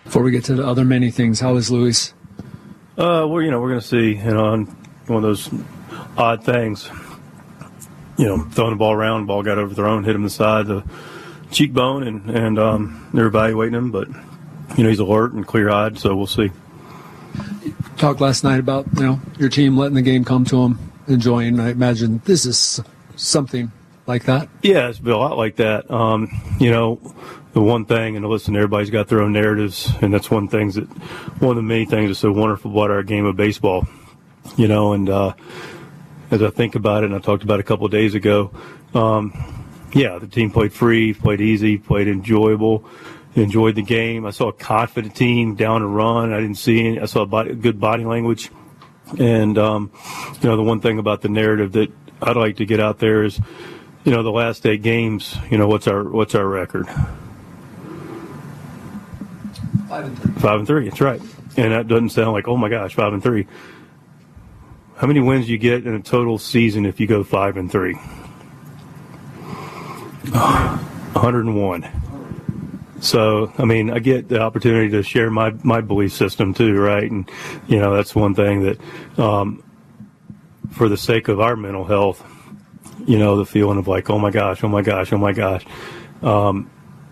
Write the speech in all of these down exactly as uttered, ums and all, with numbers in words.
Before we get to the other many things, how is Luis? Uh, well, you know, we're going to see, you know, on one of those odd things, you know, throwing the ball around, ball got overthrown, hit him in the side, the cheekbone, and, and um, they're evaluating him. But, you know, he's alert and clear-eyed, so we'll see. You talked last night about, you know, your team letting the game come to them, enjoying. I imagine this is something like that. Yeah, it's been a lot like that. Um, you know, the one thing, and listen, everybody's got their own narratives, and that's one thing that, one of the many things that's so wonderful about our game of baseball. You know, and uh, as I think about it, and I talked about it a couple of days ago, um, yeah, the team played free, played easy, played enjoyable, enjoyed the game. I saw a confident team down a run. I didn't see any. I saw body, good body language. And, um, you know, the one thing about the narrative that I'd like to get out there is, you know, the last eight games, you know, what's our what's our record? Five and three. Five and three, that's right. And that doesn't sound like, oh, my gosh, five and three. How many wins do you get in a total season if you go five and three? one hundred one. So, I mean, I get the opportunity to share my, my belief system too, right? And, you know, that's one thing that, um, for the sake of our mental health, you know, the feeling of like, oh my gosh, oh my gosh, oh my gosh. Um,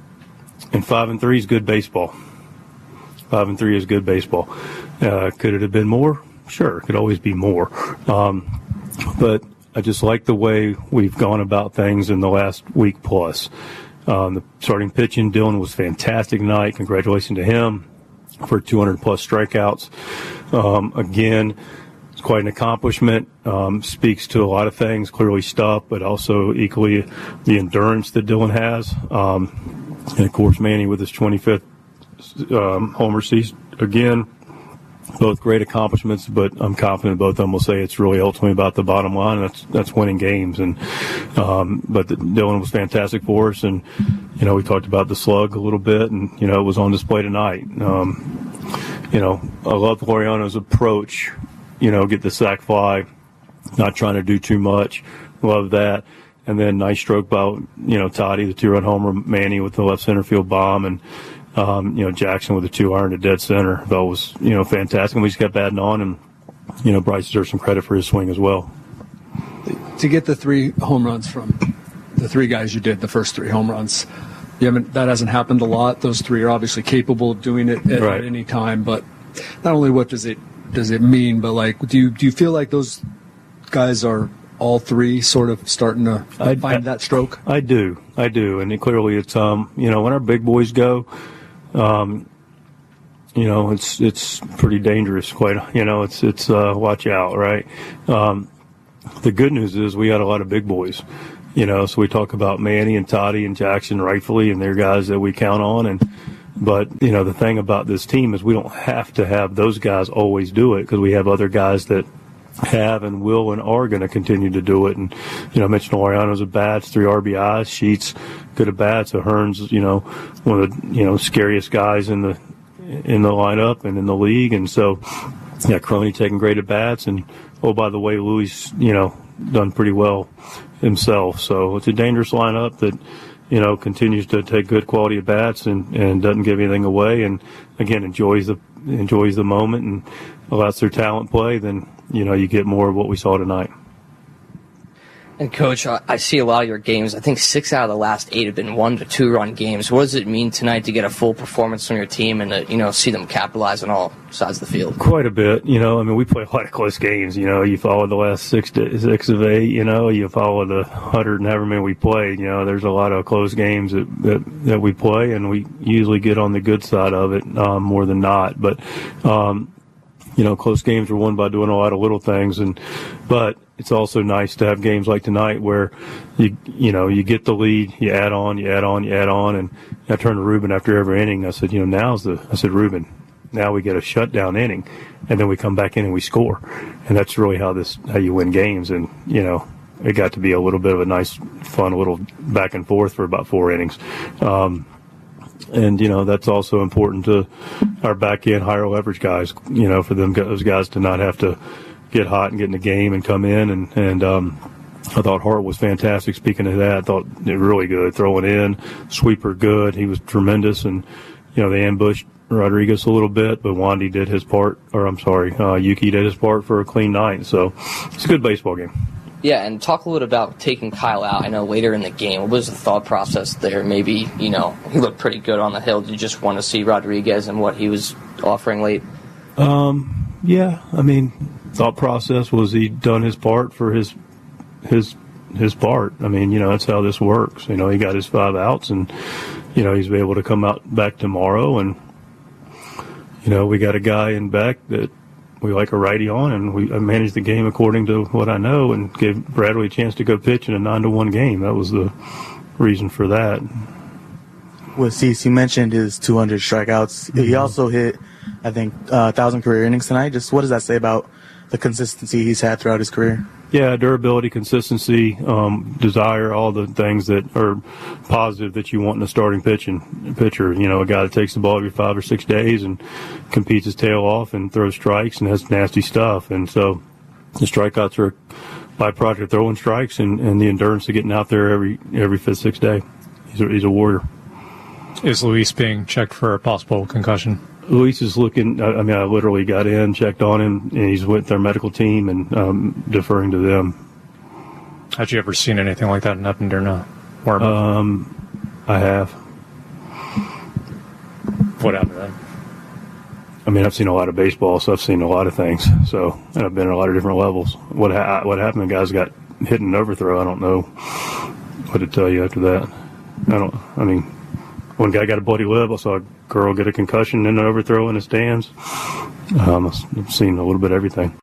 and five and three is good baseball. Five and three is good baseball. Uh, could it have been more? Sure, it could always be more. Um, but I just like the way we've gone about things in the last week plus. Um, the starting pitching, Dylan was fantastic tonight. Congratulations to him for two hundred plus strikeouts. Um, again, it's quite an accomplishment. Um, speaks to a lot of things, clearly stuff, but also equally the endurance that Dylan has. Um, and, of course, Manny with his twenty-fifth um, homer season. Again, both great accomplishments, but I'm confident both of them will say it's really ultimately about the bottom line. And that's that's winning games. And um, but the, Dylan was fantastic for us, and you know we talked about the slug a little bit, and you know it was on display tonight. Um, you know I love Laureano's approach. You know, get the sac fly, not trying to do too much. Love that. And then nice stroke by you know Toddy, the two-run homer, Manny with the left center field bomb, and. Um, you know, Jackson with a two iron to dead center. That was, you know, fantastic. And we just kept adding on, and, you know, Bryce deserves some credit for his swing as well. To get the three home runs from the three guys you did, the first three home runs, you haven't, that hasn't happened a lot. Those three are obviously capable of doing it at, right. at any time. But not only what does it does it mean, but, like, do you, do you feel like those guys are all three sort of starting to I, find I, that stroke? I do. I do. And it, clearly it's, um, you know, when our big boys go, Um, you know, it's it's pretty dangerous. Quite, you know, it's it's uh, watch out, right? Um, the good news is we got a lot of big boys, you know. So we talk about Manny and Toddy and Jackson rightfully, and they're guys that we count on. And but you know, the thing about this team is we don't have to have those guys always do it because we have other guys that have and will and are going to continue to do it. And, you know, I mentioned Laureano's at bats, three R B Is, Sheets good at bats. So Hearns, you know, one of the, you know, scariest guys in the, in the lineup and in the league. And so, yeah, Crony taking great at bats. And, oh, by the way, Luis, you know, done pretty well himself. So it's a dangerous lineup that, you know, continues to take good quality at bats and, and doesn't give anything away. And again, enjoys the, enjoys the moment and lets their talent play. Then, you know, you get more of what we saw tonight. And, Coach, I see a lot of your games. I think six out of the last eight have been one- to two-run games. What does it mean tonight to get a full performance from your team and to, you know, see them capitalize on all sides of the field? Quite a bit. You know, I mean, we play a lot of close games. You know, you follow the last six, to, six of eight, you know, you follow the hundred and however many we played. You know, there's a lot of close games that, that, that we play, and we usually get on the good side of it um, more than not. But, um, you know, close games are won by doing a lot of little things. and But it's also nice to have games like tonight where, you you know, you get the lead, you add on, you add on, you add on. And I turned to Ruben after every inning. I said, you know, now's the – I said, Ruben, now we get a shutdown inning, and then we come back in and we score. And that's really how this – how you win games. And, you know, it got to be a little bit of a nice, fun little back and forth for about four innings. Um And, you know, that's also important to our back-end higher leverage guys, you know, for them those guys to not have to get hot and get in the game and come in. And, and um, I thought Hart was fantastic. Speaking of that, I thought it was really good. Throwing in, sweeper good. He was tremendous. And, you know, they ambushed Rodriguez a little bit, but Wandy did his part, or I'm sorry, uh, Yuki did his part for a clean ninth. So it's a good baseball game. Yeah, and talk a little about taking Kyle out. I know later in the game, what was the thought process there? Maybe, you know, he looked pretty good on the hill. Did you just want to see Rodriguez and what he was offering late? Um, yeah, I mean, thought process was he done his part for his his his part. I mean, you know, that's how this works. You know, he got his five outs, and you know, he's able to come out back tomorrow, and you know, we got a guy in back that we like a righty on, and we I managed the game according to what I know, and gave Bradley a chance to go pitch in a nine to one game. That was the reason for that. Well, Cease, you mentioned his two hundred strikeouts. Mm-hmm. He also hit, I think, uh, one thousand career innings tonight. Just what does that say about the consistency he's had throughout his career? Yeah, durability, consistency, um, desire, all the things that are positive that you want in a starting pitching pitcher. You know, a guy that takes the ball every five or six days and competes his tail off and throws strikes and has nasty stuff. And so the strikeouts are a byproduct of throwing strikes and, and the endurance of getting out there every every fifth, sixth day. He's a, he's a warrior. Is Luis being checked for a possible concussion? Luis is looking, I mean, I literally got in, checked on him, and he's with their medical team and um, deferring to them. Had you ever seen anything like that in Upton or no? Or um, I have. What happened then? I mean, I've seen a lot of baseball, so I've seen a lot of things. So, and I've been at a lot of different levels. What ha- what happened? The guys got hit in an overthrow. I don't know what to tell you after that. I don't, I mean, one guy got a bloody lip. I saw a girl get a concussion in an overthrow in the stands. Um, I've seen a little bit of everything.